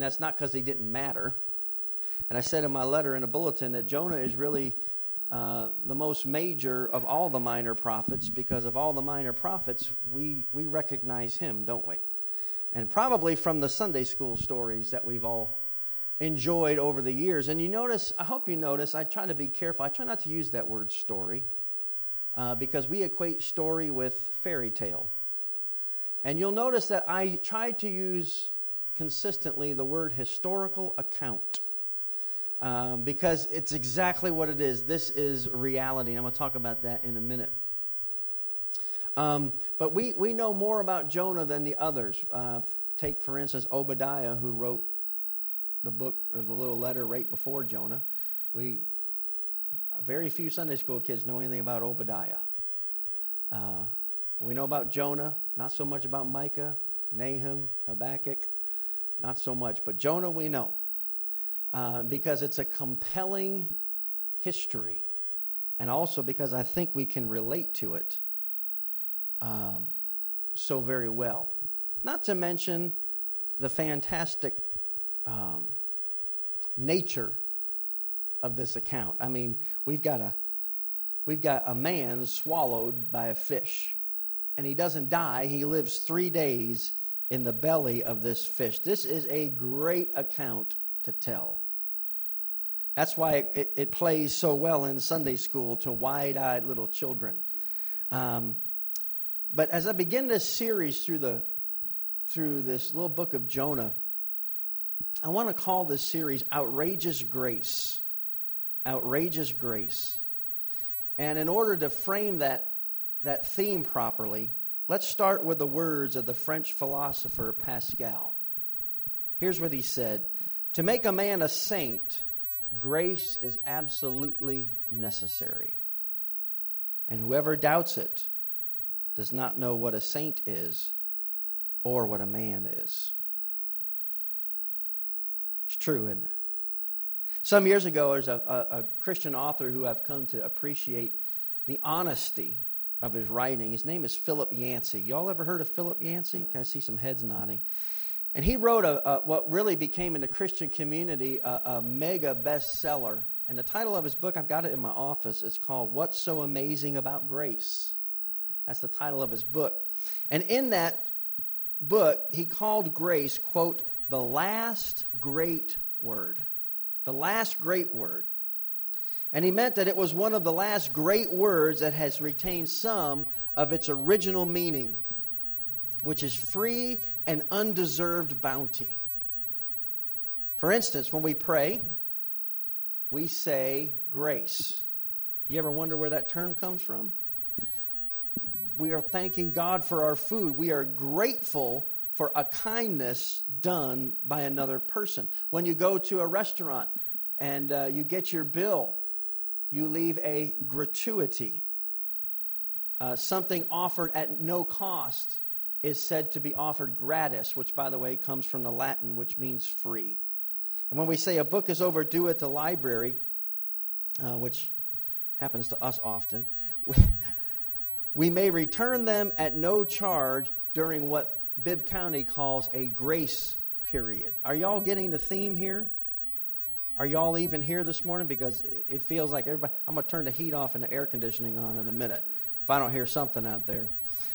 that's not because he didn't matter. And I said in my letter in a bulletin that Jonah is really the most major of all the minor prophets, because of all the minor prophets, we recognize him, don't we? And probably from the Sunday school stories that we've all enjoyed over the years. And you notice, I hope you notice, I try to be careful. I try not to use that word story because we equate story with fairy tale. And you'll notice that I try to use consistently the word historical account. Because it's exactly what it is. This is reality. I'm going to talk about that in a minute. But we know more about Jonah than the others. Take, for instance, Obadiah, who wrote the book, or the little letter right before Jonah. Very few Sunday school kids know anything about Obadiah. We know about Jonah, not so much about Micah, Nahum, Habakkuk, not so much. But Jonah we know. Because it's a compelling history, and also because I think we can relate to it so very well. Not to mention the fantastic nature of this account. I mean, we've got a man swallowed by a fish, and he doesn't die. He lives 3 days in the belly of this fish. This is a great account to tell. That's why it plays so well in Sunday school to wide-eyed little children. But as I begin this series through this little book of Jonah, I want to call this series Outrageous Grace. Outrageous Grace. And in order to frame that theme properly, let's start with the words of the French philosopher Pascal. Here's what he said: "To make a man a saint, grace is absolutely necessary. And whoever doubts it does not know what a saint is or what a man is." It's true, isn't it? Some years ago, there's a Christian author who I've come to appreciate the honesty of his writing. His name is Philip Yancey. Y'all ever heard of Philip Yancey? Can I see some heads nodding? And he wrote what really became in the Christian community a mega bestseller. And the title of his book, I've got it in my office, it's called What's So Amazing About Grace? That's the title of his book. And in that book, he called grace, quote, the last great word. The last great word. And he meant that it was one of the last great words that has retained some of its original meaning, which is free and undeserved bounty. For instance, when we pray, we say grace. You ever wonder where that term comes from? We are thanking God for our food. We are grateful for a kindness done by another person. When you go to a restaurant and you get your bill, you leave a gratuity. Something offered at no cost is said to be offered gratis, which, by the way, comes from the Latin, which means free. And when we say a book is overdue at the library, which happens to us often, we may return them at no charge during what Bibb County calls a grace period. Are y'all getting the theme here? Are y'all even here this morning? Because it feels like everybody... I'm going to turn the heat off and the air conditioning on in a minute if I don't hear something out there.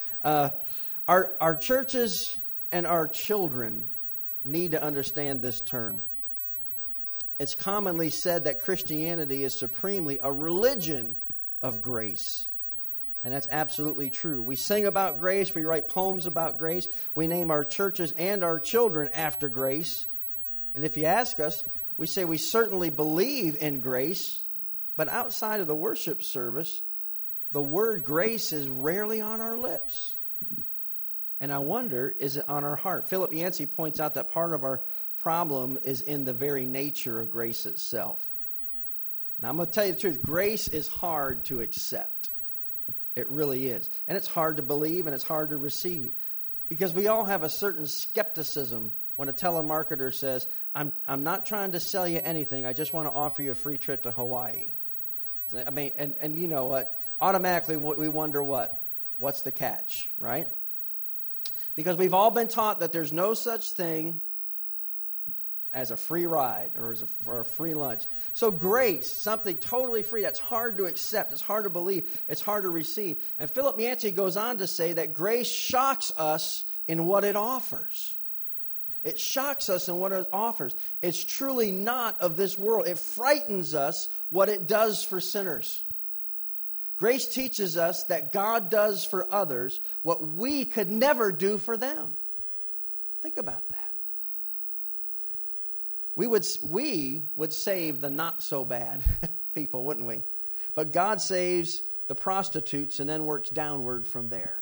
Our churches and our children need to understand this term. It's commonly said that Christianity is supremely a religion of grace. And that's absolutely true. We sing about grace. We write poems about grace. We name our churches and our children after grace. And if you ask us, we say we certainly believe in grace, but outside of the worship service, the word grace is rarely on our lips. And I wonder, is it on our heart? Philip Yancey points out that part of our problem is in the very nature of grace itself. Now, I'm going to tell you the truth. Grace is hard to accept. It really is. And it's hard to believe and it's hard to receive. Because we all have a certain skepticism when a telemarketer says, I'm not trying to sell you anything. I just want to offer you a free trip to Hawaii. I mean, and you know what? Automatically we wonder what's the catch, right? Because we've all been taught that there's no such thing as a free ride or for a free lunch. So grace, something totally free, that's hard to accept, it's hard to believe, it's hard to receive. And Philip Yancey goes on to say that grace shocks us in what it offers. It shocks us in what it offers. It's truly not of this world. It frightens us what it does for sinners. Grace teaches us that God does for others what we could never do for them. Think about that. We would save the not-so-bad people, wouldn't we? But God saves the prostitutes and then works downward from there.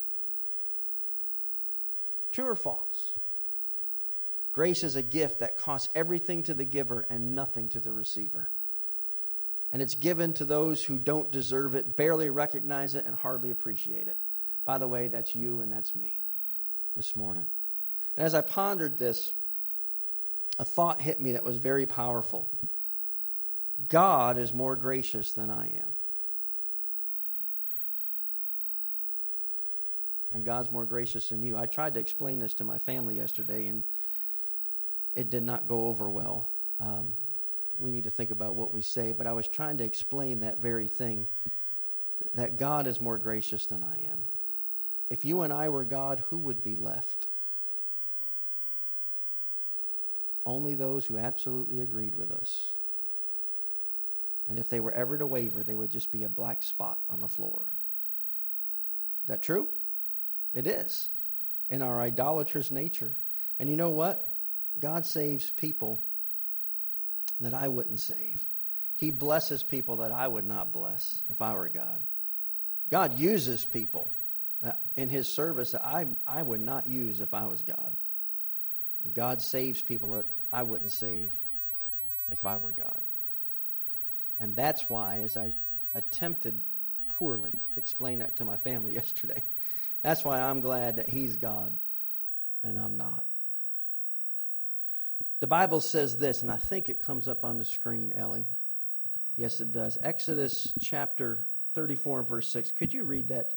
True or false? Grace is a gift that costs everything to the giver and nothing to the receiver. And it's given to those who don't deserve it, barely recognize it, and hardly appreciate it. By the way, that's you and that's me this morning. And as I pondered this, a thought hit me that was very powerful. God is more gracious than I am. And God's more gracious than you. I tried to explain this to my family yesterday, and it did not go over well. We need to think about what we say, but I was trying to explain that very thing, that God is more gracious than I am. If you and I were God, who would be left? Only those who absolutely agreed with us. And if they were ever to waver, they would just be a black spot on the floor. Is that true? It is. In our idolatrous nature. And you know what? God saves people that I wouldn't save. He blesses people that I would not bless if I were God. God uses people in His service that I would not use if I was God. And God saves people that I wouldn't save if I were God. And that's why, as I attempted poorly to explain that to my family yesterday, that's why I'm glad that He's God and I'm not. The Bible says this, and I think it comes up on the screen, Ellie. Yes, it does. Exodus chapter 34 and verse 6. Could you read that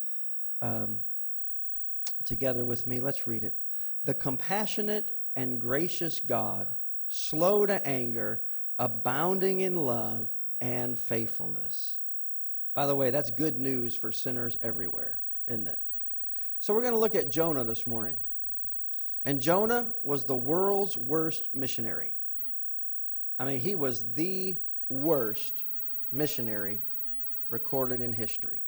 together with me? Let's read it. The compassionate and gracious God, slow to anger, abounding in love and faithfulness. By the way, that's good news for sinners everywhere, isn't it? So we're going to look at Jonah this morning. And Jonah was the world's worst missionary. I mean, he was the worst missionary recorded in history.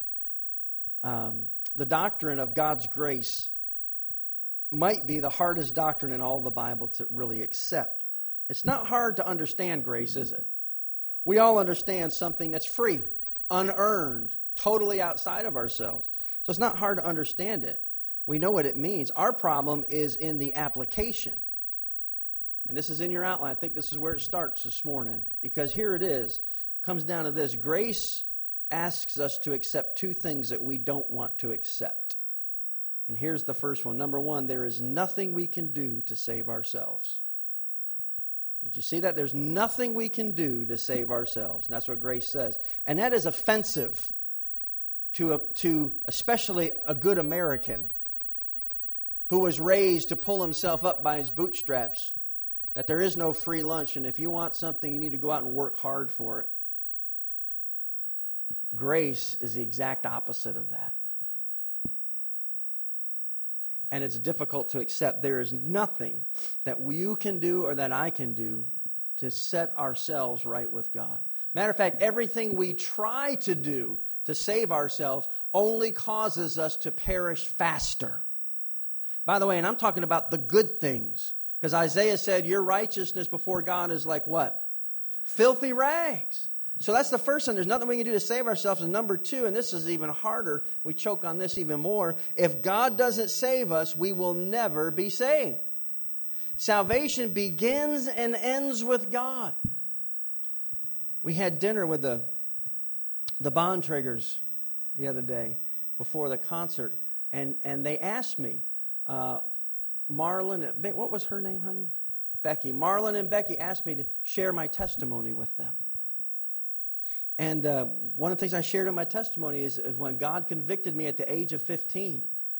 The doctrine of God's grace might be the hardest doctrine in all the Bible to really accept. It's not hard to understand grace, is it? We all understand something that's free, unearned, totally outside of ourselves. So it's not hard to understand it. We know what it means. Our problem is in the application. And this is in your outline. I think this is where it starts this morning. Because here it is. It comes down to this. Grace asks us to accept two things that we don't want to accept. And here's the first one. Number one, there is nothing we can do to save ourselves. Did you see that? There's nothing we can do to save ourselves. And that's what grace says. And that is offensive to especially a good American who was raised to pull himself up by his bootstraps, that there is no free lunch, and if you want something, you need to go out and work hard for it. Grace is the exact opposite of that. And it's difficult to accept. There is nothing that you can do or that I can do to set ourselves right with God. Matter of fact, everything we try to do to save ourselves only causes us to perish faster. By the way, and I'm talking about the good things. Because Isaiah said, your righteousness before God is like what? Filthy rags. So that's the first one. There's nothing we can do to save ourselves. And number two, and this is even harder, we choke on this even more. If God doesn't save us, we will never be saved. Salvation begins and ends with God. We had dinner with the Bontraggers the other day before the concert. And they asked me, Marlon, what was her name, honey? Becky. Marlon and Becky asked me to share my testimony with them. And one of the things I shared in my testimony is when God convicted me at the age of 15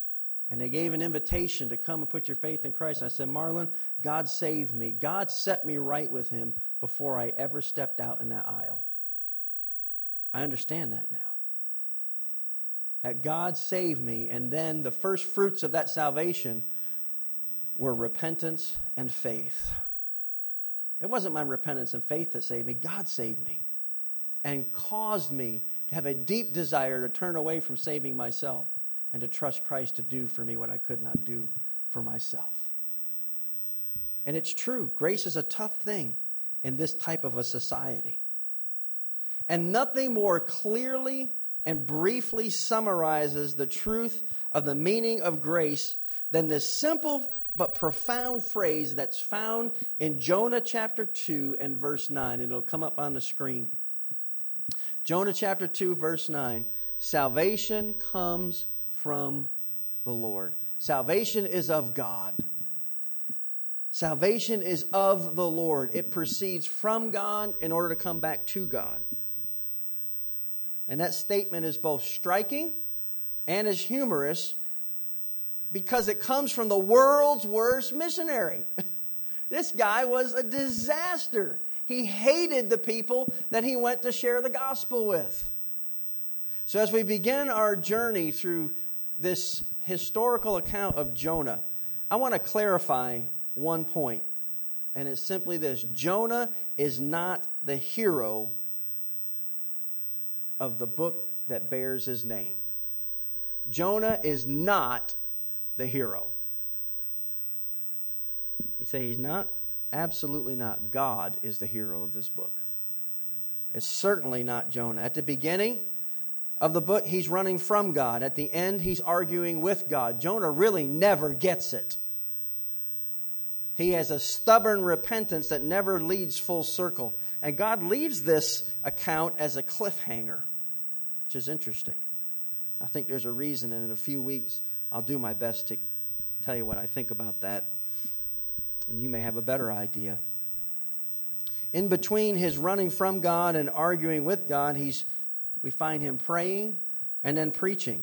And they gave an invitation to come and put your faith in Christ. And I said, Marlon, God saved me. God set me right with Him before I ever stepped out in that aisle. I understand that now. That God saved me, and then the first fruits of that salvation were repentance and faith. It wasn't my repentance and faith that saved me. God saved me and caused me to have a deep desire to turn away from saving myself and to trust Christ to do for me what I could not do for myself. And it's true. Grace is a tough thing in this type of a society. And nothing more clearly and briefly summarizes the truth of the meaning of grace than this simple but profound phrase that's found in Jonah chapter 2 and verse 9. And it'll come up on the screen. Jonah chapter 2, verse 9. Salvation comes from the Lord. Salvation is of God. Salvation is of the Lord. It proceeds from God in order to come back to God. And that statement is both striking and is humorous because it comes from the world's worst missionary. This guy was a disaster. He hated the people that he went to share the gospel with. So as we begin our journey through this historical account of Jonah, I want to clarify one point. And it's simply this: Jonah is not the hero of the book that bears his name. Jonah is not the hero. You say he's not? Absolutely not. God is the hero of this book. It's certainly not Jonah. At the beginning of the book, he's running from God. At the end, he's arguing with God. Jonah really never gets it. He has a stubborn repentance that never leads full circle. And God leaves this account as a cliffhanger, which is interesting. I think there's a reason, and in a few weeks, I'll do my best to tell you what I think about that. And you may have a better idea. In between his running from God and arguing with God, we find him praying and then preaching.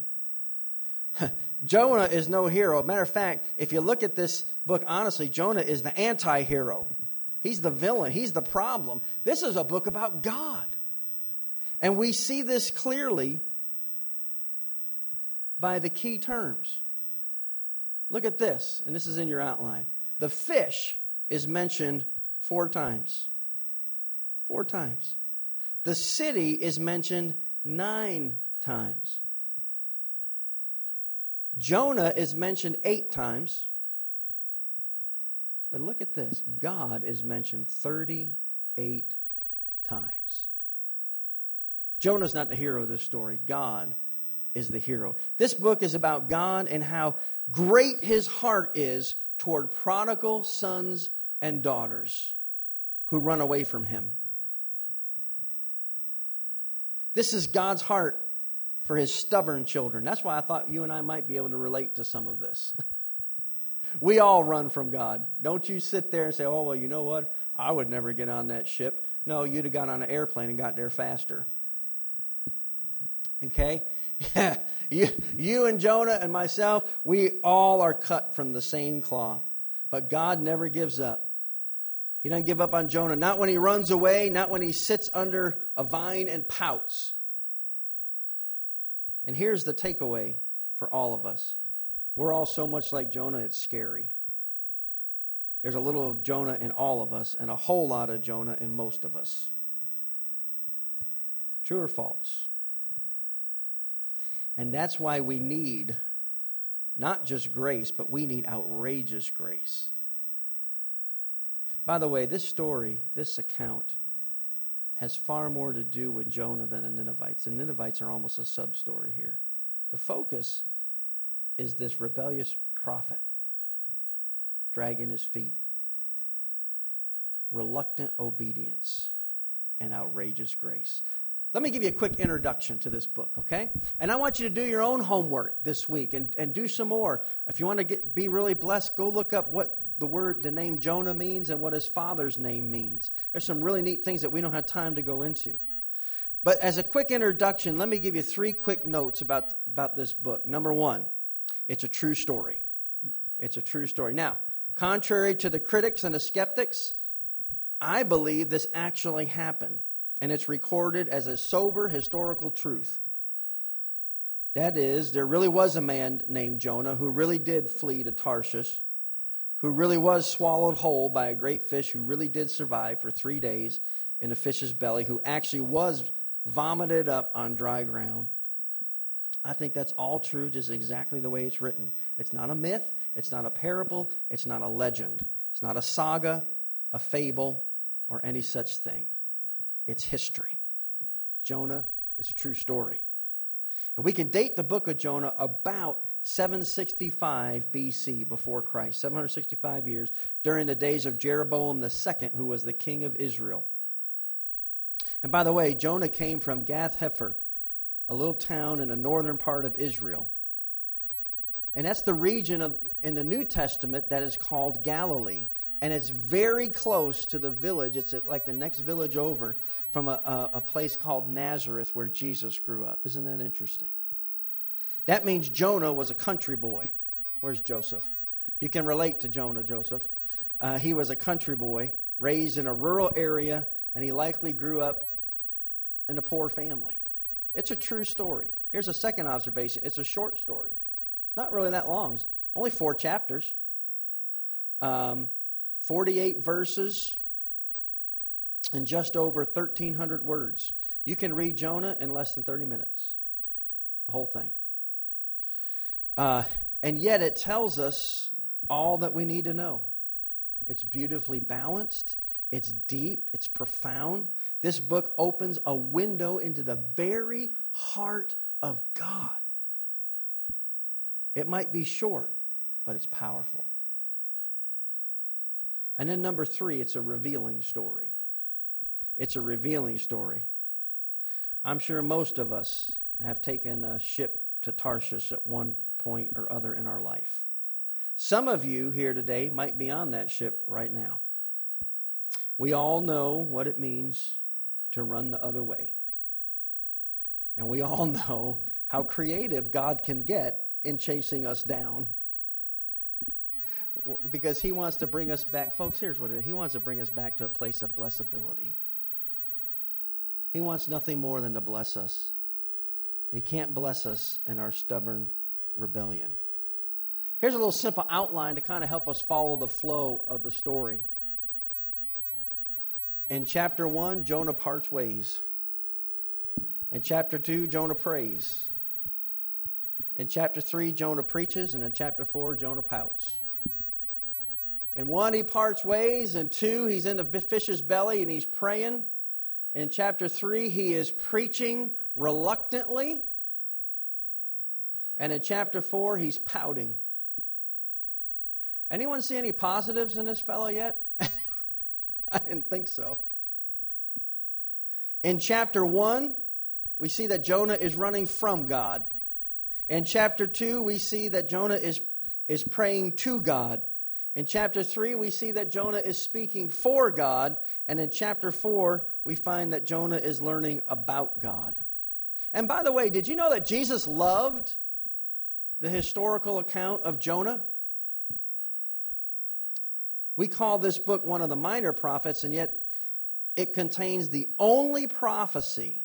Jonah is no hero. Matter of fact, if you look at this book honestly, Jonah is the anti-hero. He's the villain. He's the problem. This is a book about God. And we see this clearly by the key terms. Look at this, and this is in your outline. The fish is mentioned 4 times. 4 times. The city is mentioned 9 times. Jonah is mentioned 8 times. But look at this. God is mentioned 38 times. Jonah's not the hero of this story. God is the hero. This book is about God and how great His heart is toward prodigal sons and daughters who run away from Him. This is God's heart for His stubborn children. That's why I thought you and I might be able to relate to some of this. We all run from God. Don't you sit there and say, oh, well, you know what? I would never get on that ship. No, you'd have got on an airplane and got there faster. Okay? Yeah, you and Jonah and myself, we all are cut from the same cloth. But God never gives up. He doesn't give up on Jonah. Not when he runs away, not when he sits under a vine and pouts. And here's the takeaway for all of us. We're all so much like Jonah, it's scary. There's a little of Jonah in all of us and a whole lot of Jonah in most of us. True or false? And that's why we need not just grace, but we need outrageous grace. By the way, this story, this account, has far more to do with Jonah than the Ninevites. The Ninevites are almost a sub-story here. The focus is this rebellious prophet dragging his feet, reluctant obedience, and outrageous grace. Let me give you a quick introduction to this book, okay? And I want you to do your own homework this week and do some more. If you want to be really blessed, go look up what the name Jonah means and what his father's name means. There's some really neat things that we don't have time to go into. But as a quick introduction, let me give you 3 quick notes about this book. Number 1, It's a true story. It's a true story. Now, contrary to the critics and the skeptics, I believe this actually happened, and it's recorded as a sober historical truth. That is, there really was a man named Jonah who really did flee to Tarshish, who really was swallowed whole by a great fish, who really did survive for 3 days in a fish's belly, who actually was vomited up on dry ground. I think that's all true, just exactly the way it's written. It's not a myth. It's not a parable. It's not a legend. It's not a saga, a fable, or any such thing. It's history. Jonah is a true story. And we can date the book of Jonah about 765 BC before Christ, 765 years, during the days of Jeroboam II, who was the king of Israel. And by the way, Jonah came from Gath-Hepher, a little town in the northern part of Israel. And that's the region in the New Testament that is called Galilee. And it's very close to the village. It's like the next village over from a place called Nazareth where Jesus grew up. Isn't that interesting? That means Jonah was a country boy. Where's Joseph? You can relate to Jonah, Joseph. He was a country boy, raised in a rural area, and he likely grew up in a poor family. It's a true story. Here's a second observation. It's a short story. It's not really that long. It's only 4 chapters. 48 verses and just over 1,300 words. You can read Jonah in less than 30 minutes. The whole thing. And yet it tells us all that we need to know. It's beautifully balanced. It's deep. It's profound. This book opens a window into the very heart of God. It might be short, but it's powerful. And then number 3, it's a revealing story. It's a revealing story. I'm sure most of us have taken a ship to Tarshish at one point or other in our life. Some of you here today might be on that ship right now. We all know what it means to run the other way. And we all know how creative God can get in chasing us down. Because He wants to bring us back. Folks, here's what it is. He wants to bring us back to a place of blessability. He wants nothing more than to bless us. He can't bless us in our stubborn rebellion. Here's a little simple outline to kind of help us follow the flow of the story. In chapter 1, Jonah parts ways. In chapter 2, Jonah prays. In chapter 3, Jonah preaches. And in chapter 4, Jonah pouts. In 1, he parts ways. In 2, he's in the fish's belly and he's praying. In chapter 3, he is preaching reluctantly. And in chapter 4, he's pouting. Anyone see any positives in this fellow yet? I didn't think so. In chapter 1, we see that Jonah is running from God. In chapter 2, we see that Jonah is praying to God. In chapter 3, we see that Jonah is speaking for God. And in chapter 4, we find that Jonah is learning about God. And by the way, did you know that Jesus loved the historical account of Jonah? We call this book one of the minor prophets, and yet it contains the only prophecy,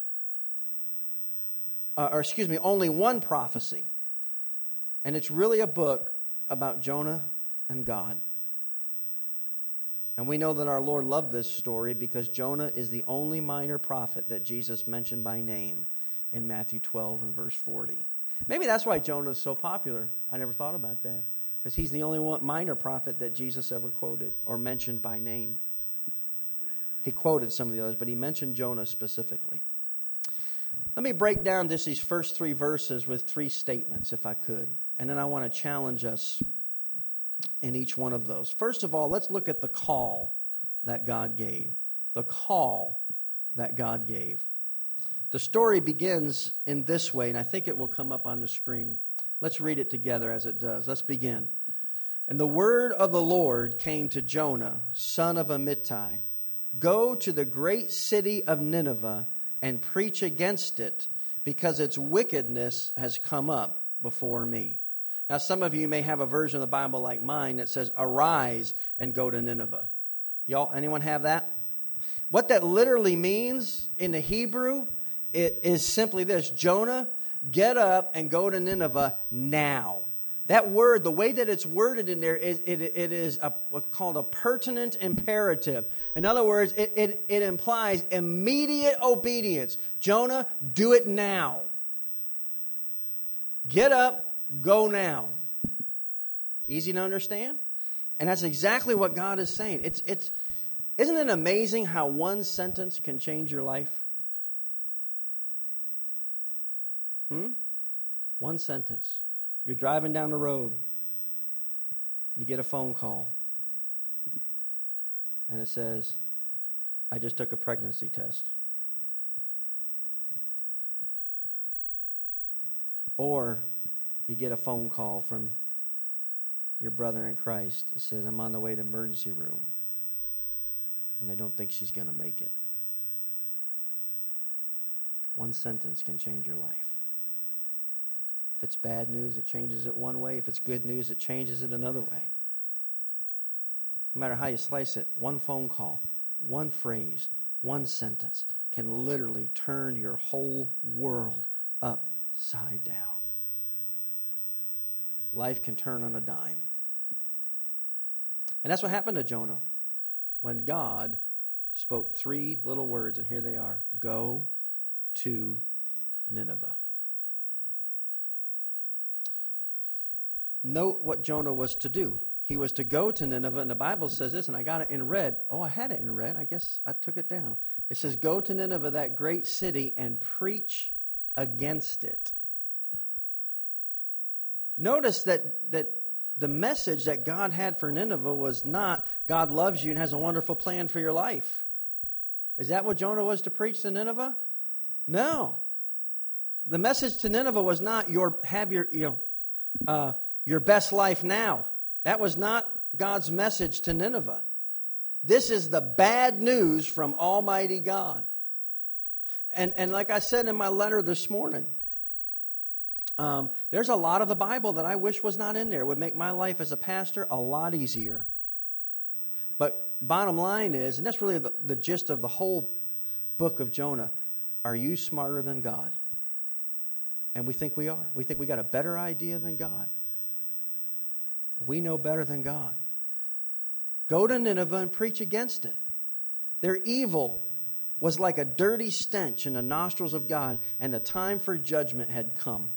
only one prophecy. And it's really a book about Jonah and God. And we know that our Lord loved this story because Jonah is the only minor prophet that Jesus mentioned by name in Matthew 12 and verse 40. Maybe that's why Jonah is so popular. I never thought about that. Because he's the only one minor prophet that Jesus ever quoted or mentioned by name. He quoted some of the others, but he mentioned Jonah specifically. Let me break down just these first 3 verses with 3 statements, if I could. And then I want to challenge us in each one of those. First of all, let's look at the call that God gave. The call that God gave. The story begins in this way, and I think it will come up on the screen. Let's read it together as it does. Let's begin. And the word of the Lord came to Jonah, son of Amittai. Go to the great city of Nineveh and preach against it, because its wickedness has come up before me. Now, some of you may have a version of the Bible like mine that says, arise and go to Nineveh. Y'all, anyone have that? What that literally means in the Hebrew, it is simply this: Jonah, get up and go to Nineveh now. That word, the way that it's worded in there, it is called a pertinent imperative. In other words, it implies immediate obedience. Jonah, do it now. Get up, go now. Easy to understand? And that's exactly what God is saying. Isn't it amazing how one sentence can change your life? One sentence. You're driving down the road. You get a phone call. And it says, I just took a pregnancy test. Or you get a phone call from your brother in Christ that says, I'm on the way to emergency room. And they don't think she's going to make it. One sentence can change your life. If it's bad news, it changes it one way. If it's good news, it changes it another way. No matter how you slice it, one phone call, one phrase, one sentence can literally turn your whole world upside down. Life can turn on a dime. And that's what happened to Jonah when God spoke 3 little words, and here they are: go to Nineveh. Note what Jonah was to do. He was to go to Nineveh, and the Bible says this, and I got it in red. Oh, I had it in red. I guess I took it down. It says, go to Nineveh, that great city, and preach against it. Notice that the message that God had for Nineveh was not, God loves you and has a wonderful plan for your life. Is that what Jonah was to preach to Nineveh? No. The message to Nineveh was not your best life now. That was not God's message to Nineveh. This is the bad news from Almighty God. And like I said in my letter this morning, there's a lot of the Bible that I wish was not in there. It would make my life as a pastor a lot easier. But bottom line is, and that's really the gist of the whole book of Jonah, are you smarter than God? And we think we are. We think we got a better idea than God. We know better than God. Go to Nineveh and preach against it. Their evil was like a dirty stench in the nostrils of God, and the time for judgment had come.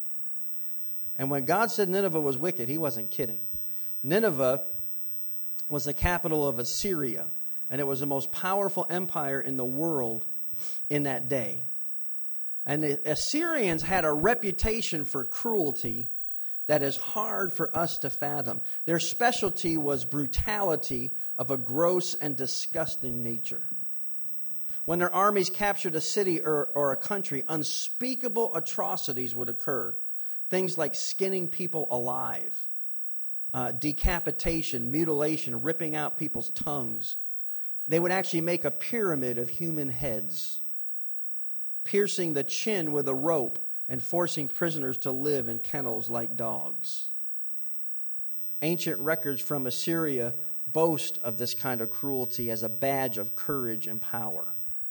And when God said Nineveh was wicked, he wasn't kidding. Nineveh was the capital of Assyria, and it was the most powerful empire in the world in that day. And the Assyrians had a reputation for cruelty that is hard for us to fathom. Their specialty was brutality of a gross and disgusting nature. When their armies captured a city or a country, unspeakable atrocities would occur. Things like skinning people alive, decapitation, mutilation, ripping out people's tongues. They would actually make a pyramid of human heads, piercing the chin with a rope and forcing prisoners to live in kennels like dogs. Ancient records from Assyria boast of this kind of cruelty as a badge of courage and power.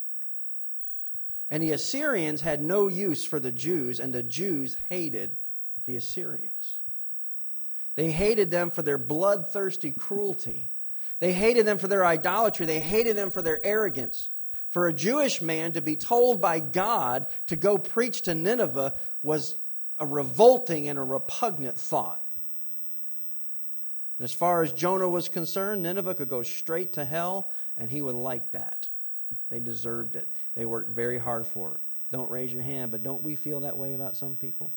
And the Assyrians had no use for the Jews, and the Jews hated the Assyrians. They hated them for their bloodthirsty cruelty. They hated them for their idolatry. They hated them for their arrogance. For a Jewish man to be told by God to go preach to Nineveh was a revolting and a repugnant thought. And as far as Jonah was concerned, Nineveh could go straight to hell, and he would like that. They deserved it. They worked very hard for it. Don't raise your hand, but don't we feel that way about some people?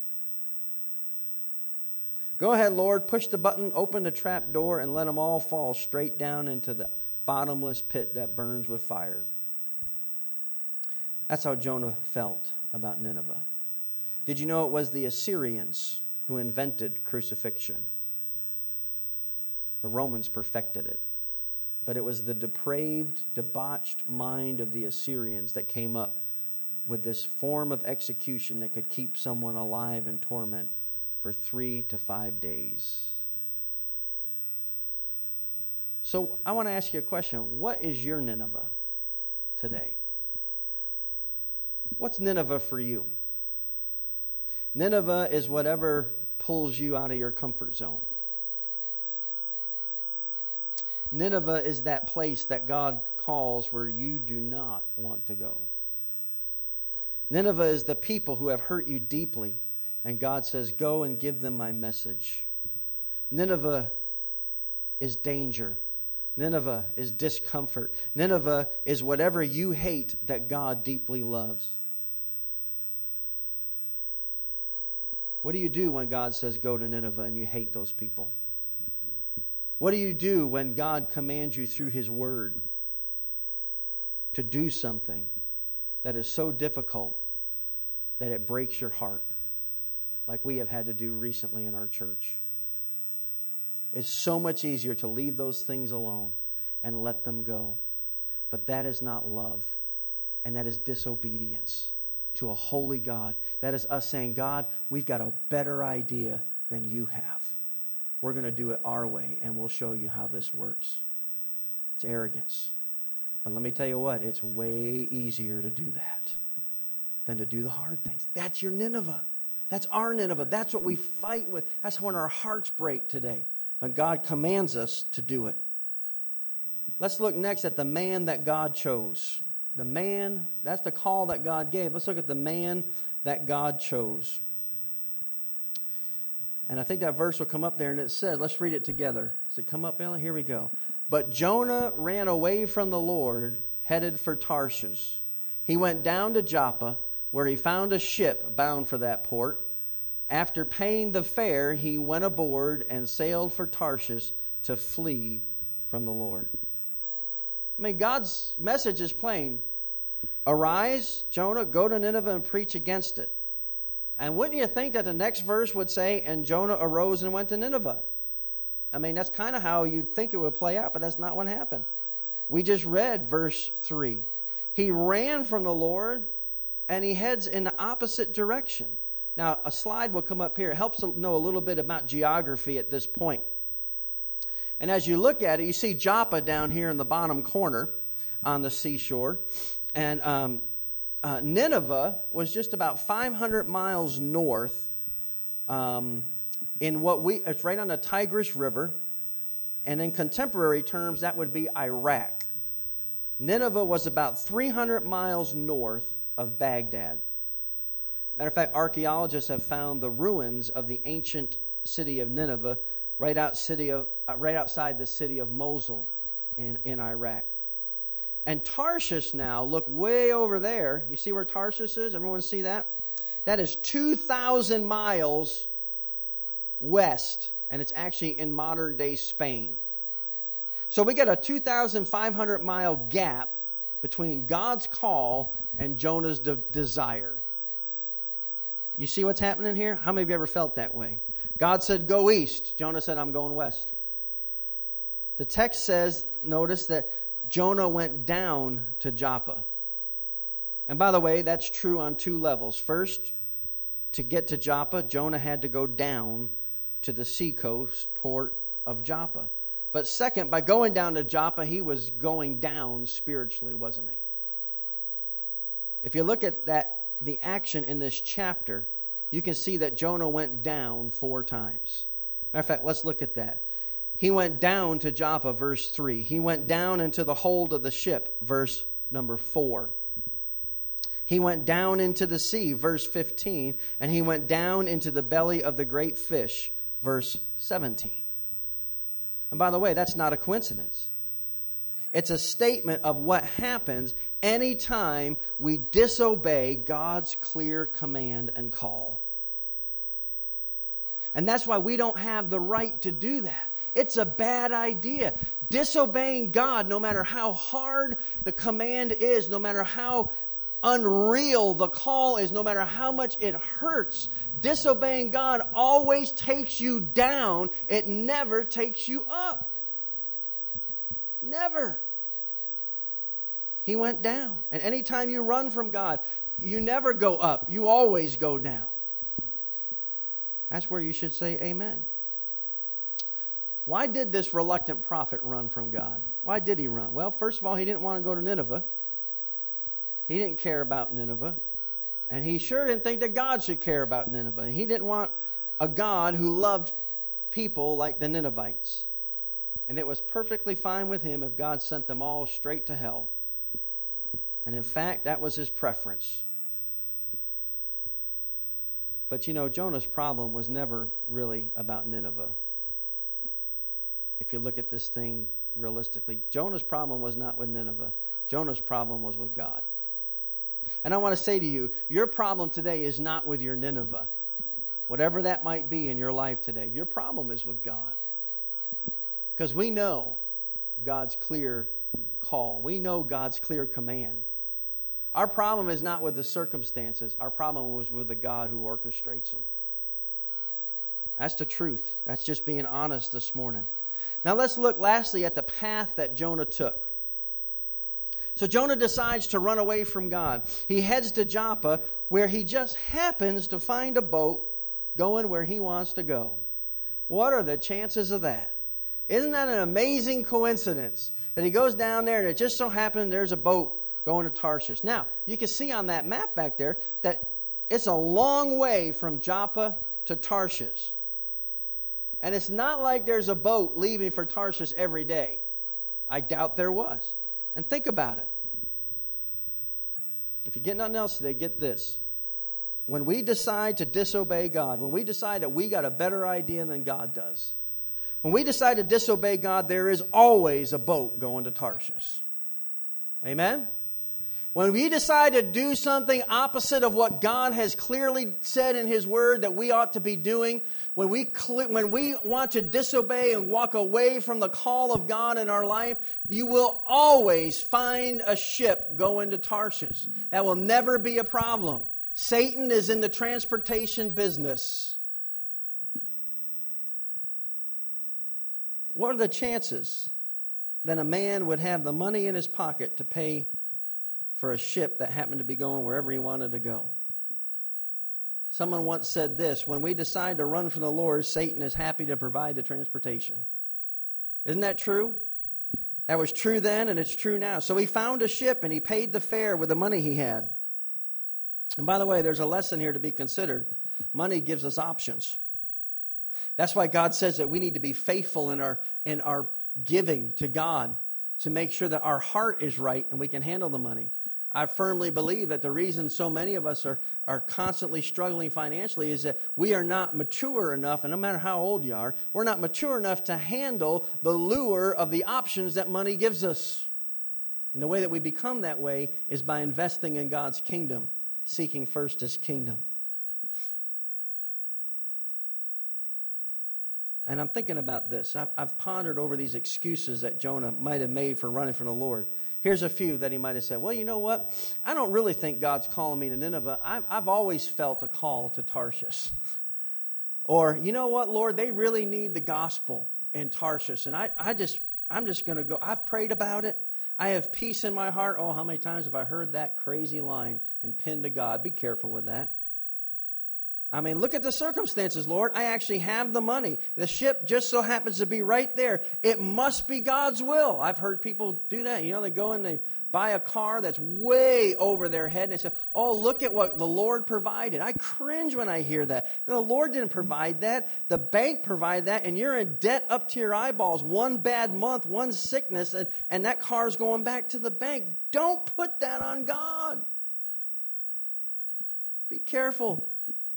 Go ahead, Lord, push the button, open the trap door, and let them all fall straight down into the bottomless pit that burns with fire. That's how Jonah felt about Nineveh. Did you know it was the Assyrians who invented crucifixion? The Romans perfected it. But it was the depraved, debauched mind of the Assyrians that came up with this form of execution that could keep someone alive in torment for for 3 to 5 days. So I want to ask you a question. What is your Nineveh today? What's Nineveh for you? Nineveh is whatever pulls you out of your comfort zone. Nineveh is that place that God calls where you do not want to go. Nineveh is the people who have hurt you deeply, and God says, go and give them my message. Nineveh is danger. Nineveh is discomfort. Nineveh is whatever you hate that God deeply loves. What do you do when God says go to Nineveh and you hate those people? What do you do when God commands you through His Word to do something that is so difficult that it breaks your heart, like we have had to do recently in our church? It's so much easier to leave those things alone and let them go. But that is not love, and that is disobedience to a holy God. That is us saying, God, we've got a better idea than you have. We're going to do it our way, and we'll show you how this works. It's arrogance. But let me tell you what, it's way easier to do that than to do the hard things. That's your Nineveh. That's our Nineveh. That's what we fight with. That's when our hearts break today. But God commands us to do it. Let's look next at the man that God chose. The man, that's the call that God gave. Let's look at the man that God chose. And I think that verse will come up there, and it says, let's read it together. Does it come up, Ellen? Here we go. But Jonah ran away from the Lord, headed for Tarshish. He went down to Joppa, where he found a ship bound for that port. After paying the fare, he went aboard and sailed for Tarshish to flee from the Lord. I mean, God's message is plain. Arise, Jonah, go to Nineveh and preach against it. And wouldn't you think that the next verse would say, and Jonah arose and went to Nineveh? I mean, that's kind of how you'd think it would play out, but that's not what happened. We just read verse 3. He ran from the Lord, and he heads in the opposite direction. Now, a slide will come up here. It helps to know a little bit about geography at this point. And as you look at it, you see Joppa down here in the bottom corner on the seashore. And Nineveh was just about 500 miles north it's right on the Tigris River. And in contemporary terms, that would be Iraq. Nineveh was about 300 miles north of Baghdad. Matter of fact, archaeologists have found the ruins of the ancient city of Nineveh right outside the city of Mosul in Iraq. And Tarshish now, look way over there. You see where Tarshish is? Everyone see that? That is 2,000 miles west, and it's actually in modern-day Spain. So we got a 2,500-mile gap between God's call and Jonah's desire. You see what's happening here? How many of you ever felt that way? God said, go east. Jonah said, I'm going west. The text says, notice that Jonah went down to Joppa. And by the way, that's true on two levels. First, to get to Joppa, Jonah had to go down to the seacoast port of Joppa. But second, by going down to Joppa, he was going down spiritually, wasn't he? If you look at the action in this chapter, you can see that Jonah went down 4 times. Matter of fact, let's look at that. He went down to Joppa, verse 3. He went down into the hold of the ship, verse number 4. He went down into the sea, verse 15. And he went down into the belly of the great fish, verse 17. And by the way, that's not a coincidence. It's a statement of what happens anytime we disobey God's clear command and call. And that's why we don't have the right to do that. It's a bad idea. Disobeying God, no matter how hard the command is, no matter how unreal the call is, no matter how much it hurts, disobeying God always takes you down. It never takes you up. Never. He went down. And anytime you run from God, you never go up. You always go down. That's where you should say amen. Why did this reluctant prophet run from God? Why did he run? Well, first of all, he didn't want to go to Nineveh. He didn't care about Nineveh. And he sure didn't think that God should care about Nineveh. And he didn't want a God who loved people like the Ninevites. And it was perfectly fine with him if God sent them all straight to hell. And in fact, that was his preference. But you know, Jonah's problem was never really about Nineveh. If you look at this thing realistically, Jonah's problem was not with Nineveh. Jonah's problem was with God. And I want to say to you, your problem today is not with your Nineveh. Whatever that might be in your life today, your problem is with God. Because we know God's clear call. We know God's clear command. Our problem is not with the circumstances. Our problem was with the God who orchestrates them. That's the truth. That's just being honest this morning. Now let's look lastly at the path that Jonah took. So Jonah decides to run away from God. He heads to Joppa, where he just happens to find a boat going where he wants to go. What are the chances of that? Isn't that an amazing coincidence that he goes down there and it just so happened there's a boat going to Tarshish. Now, you can see on that map back there that it's a long way from Joppa to Tarshish. And it's not like there's a boat leaving for Tarshish every day. I doubt there was. And think about it. If you get nothing else today, get this. When we decide to disobey God, when we decide that we got a better idea than God does, when we decide to disobey God, there is always a boat going to Tarshish. Amen? When we decide to do something opposite of what God has clearly said in His Word that we ought to be doing, when we want to disobey and walk away from the call of God in our life, you will always find a ship going to Tarshish. That will never be a problem. Satan is in the transportation business. What are the chances that a man would have the money in his pocket to pay for a ship that happened to be going wherever he wanted to go? Someone once said this: when we decide to run from the Lord, Satan is happy to provide the transportation. Isn't that true? That was true then, and it's true now. So he found a ship, and he paid the fare with the money he had. And by the way, there's a lesson here to be considered. Money gives us options. That's why God says that we need to be faithful in our giving to God to make sure that our heart is right and we can handle the money. I firmly believe that the reason so many of us are constantly struggling financially is that we are not mature enough, and no matter how old you are, we're not mature enough to handle the lure of the options that money gives us. And the way that we become that way is by investing in God's kingdom, seeking first His kingdom. And I'm thinking about this. I've pondered over these excuses that Jonah might have made for running from the Lord. Here's a few that he might have said. Well, you know what? I don't really think God's calling me to Nineveh. I've always felt a call to Tarshish. Or, you know what, Lord? They really need the gospel in Tarshish. And I'm just going to go. I've prayed about it. I have peace in my heart. Oh, how many times have I heard that crazy line and pinned to God? Be careful with that. I mean, look at the circumstances, Lord. I actually have the money. The ship just so happens to be right there. It must be God's will. I've heard people do that. You know, they go and they buy a car that's way over their head and they say, oh, look at what the Lord provided. I cringe when I hear that. The Lord didn't provide that. The bank provided that, and you're in debt up to your eyeballs. One bad month, one sickness, and that car's going back to the bank. Don't put that on God. Be careful.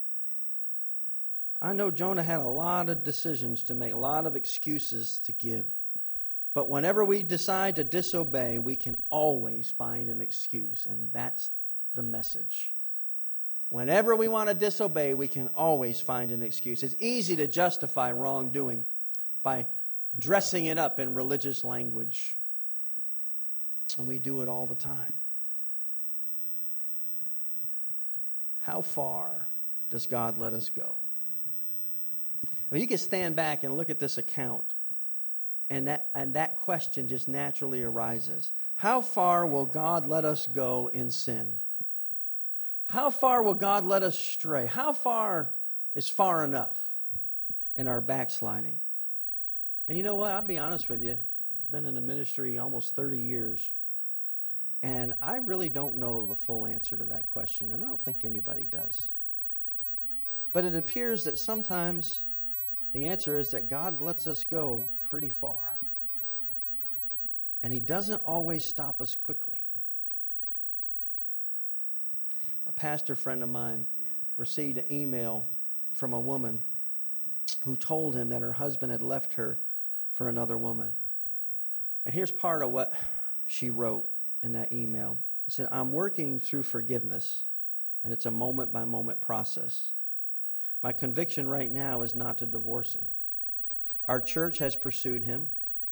I know Jonah had a lot of decisions to make, a lot of excuses to give. But whenever we decide to disobey, we can always find an excuse. And that's the message. Whenever we want to disobey, we can always find an excuse. It's easy to justify wrongdoing by dressing it up in religious language. And we do it all the time. How far does God let us go? I mean, you can stand back and look at this account, and that question just naturally arises. How far will God let us go in sin? How far will God let us stray? How far is far enough in our backsliding. And you know what? I'll be honest with you. I've been in the ministry almost 30 years. And I really don't know the full answer to that question. And I don't think anybody does. But it appears that sometimes the answer is that God lets us go pretty far. And He doesn't always stop us quickly. A pastor friend of mine received an email from a woman who told him that her husband had left her for another woman. And here's part of what she wrote in that email. It said, "I'm working through forgiveness, and it's a moment-by-moment process. My conviction right now is not to divorce him. Our church has pursued him.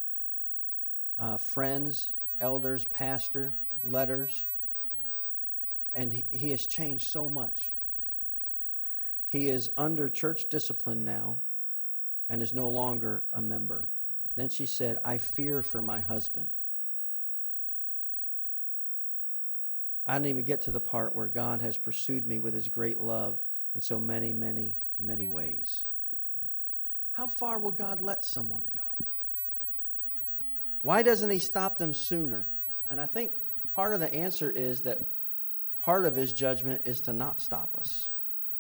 Friends, elders, pastor, letters. And he has changed so much. He is under church discipline now and is no longer a member." Then she said, "I fear for my husband. I didn't even get to the part where God has pursued me with His great love in so many, many, many ways." How far will God let someone go? Why doesn't He stop them sooner? And I think part of the answer is that part of His judgment is to not stop us.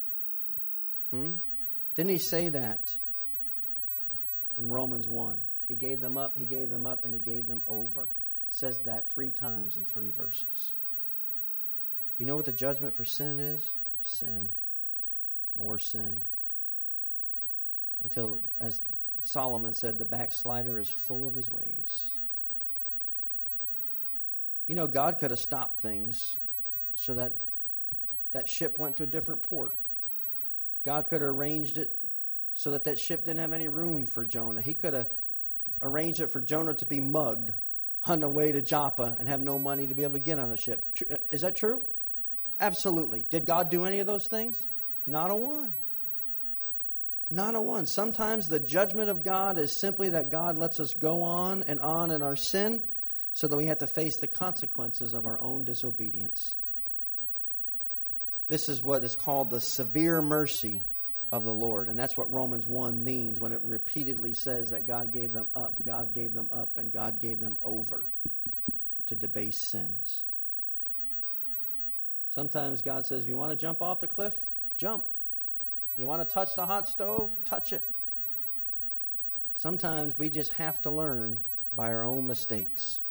Didn't He say that in Romans 1? He gave them up, and He gave them over. It says that 3 times in 3 verses. You know what the judgment for sin is? Sin. More sin. Until, as Solomon said, the backslider is full of his ways. You know, God could have stopped things so that that ship went to a different port. God could have arranged it so that that ship didn't have any room for Jonah. He could have arranged it for Jonah to be mugged on the way to Joppa and have no money to be able to get on a ship. Is that true? Absolutely. Did God do any of those things? Not a one. Not a one. Sometimes the judgment of God is simply that God lets us go on in our sin so that we have to face the consequences of our own disobedience. This is what is called the severe mercy of the Lord. And that's what Romans 1 means when it repeatedly says that God gave them up, God gave them up, and God gave them over to debased sins. Sometimes God says, if you want to jump off the cliff, jump. You want to touch the hot stove, touch it. Sometimes we just have to learn by our own mistakes.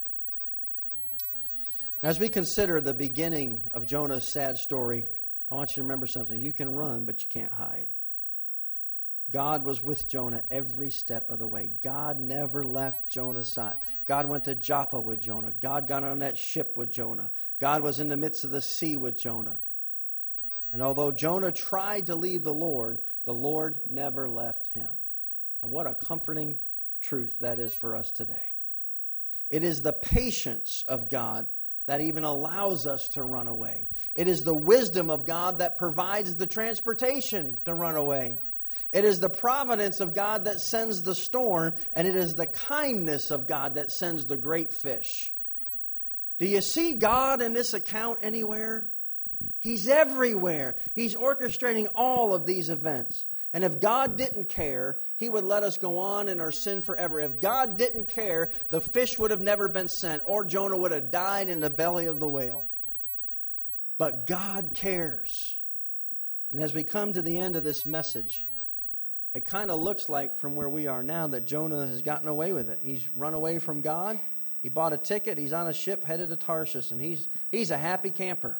Now, as we consider the beginning of Jonah's sad story, I want you to remember something. You can run, but you can't hide. God was with Jonah every step of the way. God never left Jonah's side. God went to Joppa with Jonah. God got on that ship with Jonah. God was in the midst of the sea with Jonah. And although Jonah tried to leave the Lord never left him. And what a comforting truth that is for us today. It is the patience of God that even allows us to run away. It is the wisdom of God that provides the transportation to run away. It is the providence of God that sends the storm, and it is the kindness of God that sends the great fish. Do you see God in this account anywhere? He's everywhere. He's orchestrating all of these events. And if God didn't care, He would let us go on in our sin forever. If God didn't care, the fish would have never been sent, or Jonah would have died in the belly of the whale. But God cares. And as we come to the end of this message, it kind of looks like from where we are now that Jonah has gotten away with it. He's run away from God. He bought a ticket. He's on a ship headed to Tarshish, and he's a happy camper.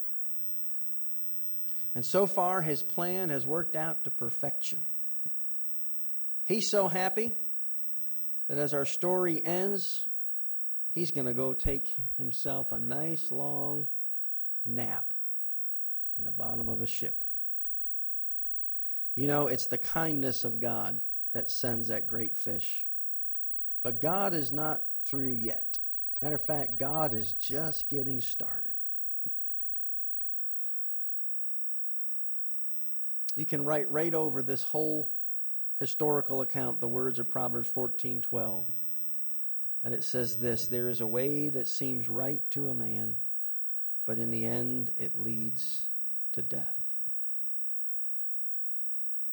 And so far, his plan has worked out to perfection. He's so happy that as our story ends, he's going to go take himself a nice long nap in the bottom of a ship. You know, it's the kindness of God that sends that great fish. But God is not through yet. Matter of fact, God is just getting started. You can write right over this whole historical account the words of Proverbs 14:12. And it says this: there is a way that seems right to a man, but in the end it leads to death.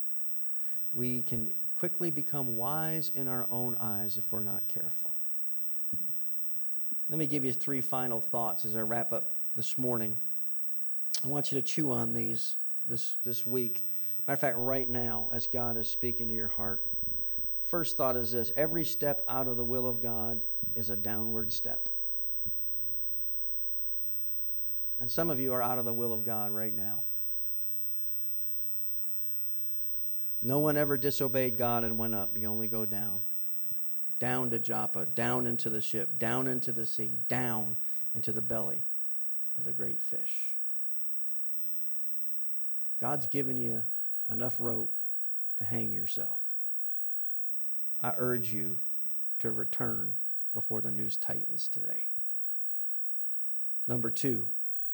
we can quickly become wise in our own eyes if we're not careful. Let me give you 3 final thoughts as I wrap up this morning. I want you to chew on these this week. Matter of fact, right now, as God is speaking to your heart. First thought is this: every step out of the will of God is a downward step. And some of you are out of the will of God right now. No one ever disobeyed God and went up. You only go down. Down to Joppa, down into the ship, down into the sea, down into the belly of the great fish. God's given you enough rope to hang yourself. I urge you to return before the noose tightens today. Number 2.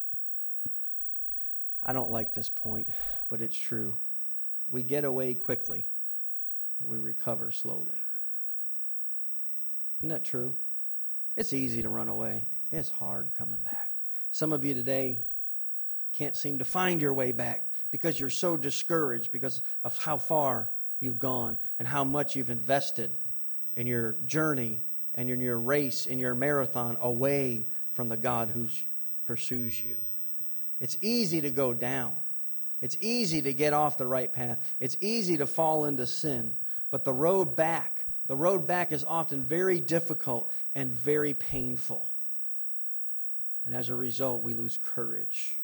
I don't like this point, but it's true. We get away quickly, but we recover slowly. Isn't that true? It's easy to run away. It's hard coming back. Some of you today can't seem to find your way back because you're so discouraged because of how far you've gone and how much you've invested in your journey and in your race, in your marathon away from the God who pursues you. It's easy to go down. It's easy to get off the right path. It's easy to fall into sin. But the road back is often very difficult and very painful. And as a result, we lose courage.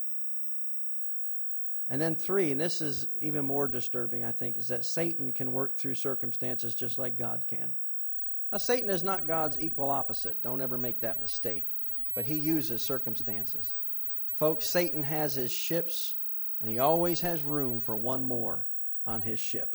And then 3, and this is even more disturbing, I think, is that Satan can work through circumstances just like God can. Now, Satan is not God's equal opposite. Don't ever make that mistake. But he uses circumstances. Folks, Satan has his ships, and he always has room for one more on his ship.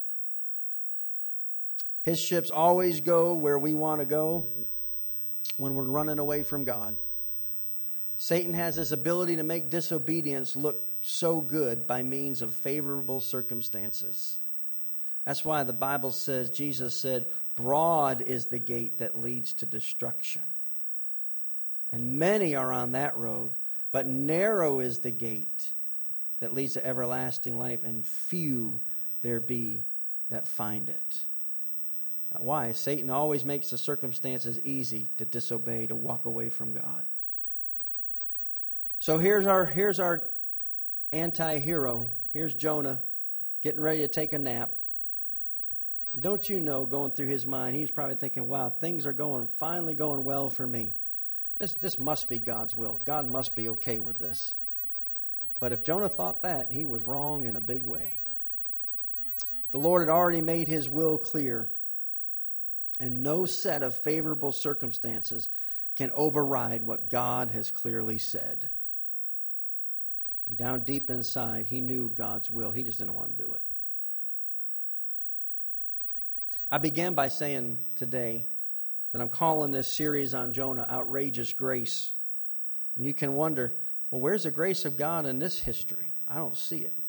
His ships always go where we want to go when we're running away from God. Satan has this ability to make disobedience look so good by means of favorable circumstances. That's why the Bible says, Jesus said, broad is the gate that leads to destruction. And many are on that road, but narrow is the gate that leads to everlasting life, and few there be that find it. Why? Satan always makes the circumstances easy to disobey, to walk away from God. So here's our anti-hero. Here's Jonah getting ready to take a nap. Don't you know, going through his mind, he's probably thinking, wow, things are finally going well for me. This must be God's will. God must be okay with this. But if Jonah thought that, he was wrong in a big way. The Lord had already made his will clear, and no set of favorable circumstances can override what God has clearly said. And down deep inside, he knew God's will. He just didn't want to do it. I began by saying today that I'm calling this series on Jonah Outrageous Grace. And you can wonder, well, where's the grace of God in this history? I don't see it.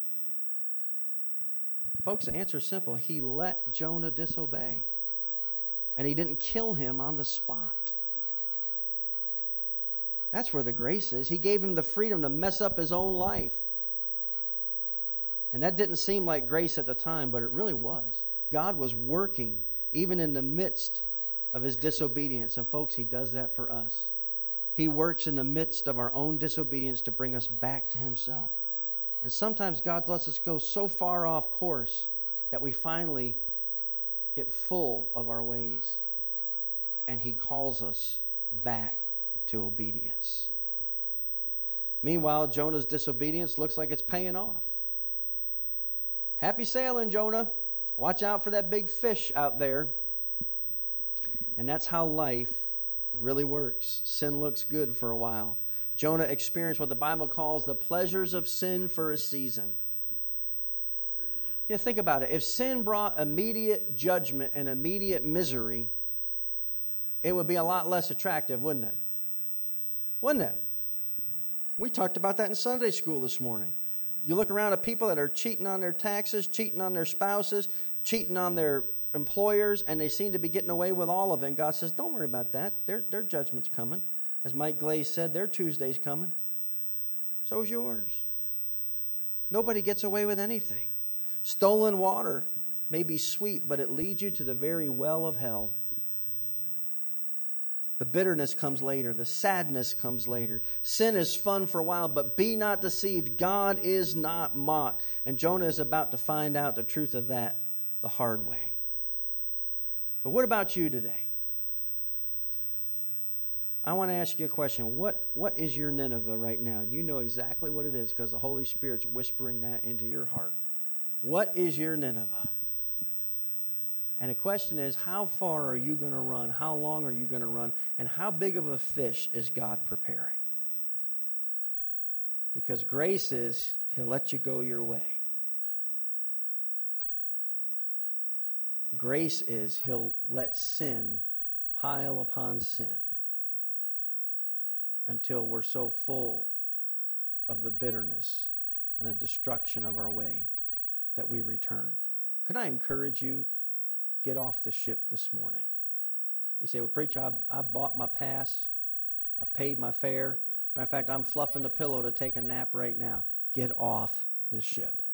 Folks, the answer is simple. He let Jonah disobey. And he didn't kill him on the spot. That's where the grace is. He gave him the freedom to mess up his own life. And that didn't seem like grace at the time, but it really was. God was working even in the midst of his disobedience. And folks, he does that for us. He works in the midst of our own disobedience to bring us back to himself. And sometimes God lets us go so far off course that we finally get full of our ways. And he calls us back to obedience. Meanwhile, Jonah's disobedience looks like it's paying off. Happy sailing, Jonah. Watch out for that big fish out there. And that's how life really works. Sin looks good for a while. Jonah experienced what the Bible calls the pleasures of sin for a season. Think about it. If sin brought immediate judgment and immediate misery, it would be a lot less attractive, wouldn't it? Wouldn't it? We talked about that in Sunday school this morning. You look around at people that are cheating on their taxes, cheating on their spouses, cheating on their employers, and they seem to be getting away with all of it. And God says, don't worry about that. Their judgment's coming. As Mike Glaze said, their Tuesday's coming. So is yours. Nobody gets away with anything. Stolen water. may be sweet, but it leads you to the very well of hell. The bitterness comes later. The sadness comes later. Sin is fun for a while, but be not deceived. God is not mocked. And Jonah is about to find out the truth of that the hard way. So what about you today? I want to ask you a question. What is your Nineveh right now? You know exactly what it is because the Holy Spirit's whispering that into your heart. What is your Nineveh? And the question is, how far are you going to run? How long are you going to run? And how big of a fish is God preparing? Because grace is, He'll let you go your way. Grace is, He'll let sin pile upon sin until we're so full of the bitterness and the destruction of our way that we return. Could I encourage you? Get off the ship this morning. You say, well, preacher, I've bought my pass. I've paid my fare. Matter of fact, I'm fluffing the pillow to take a nap right now. Get off the ship.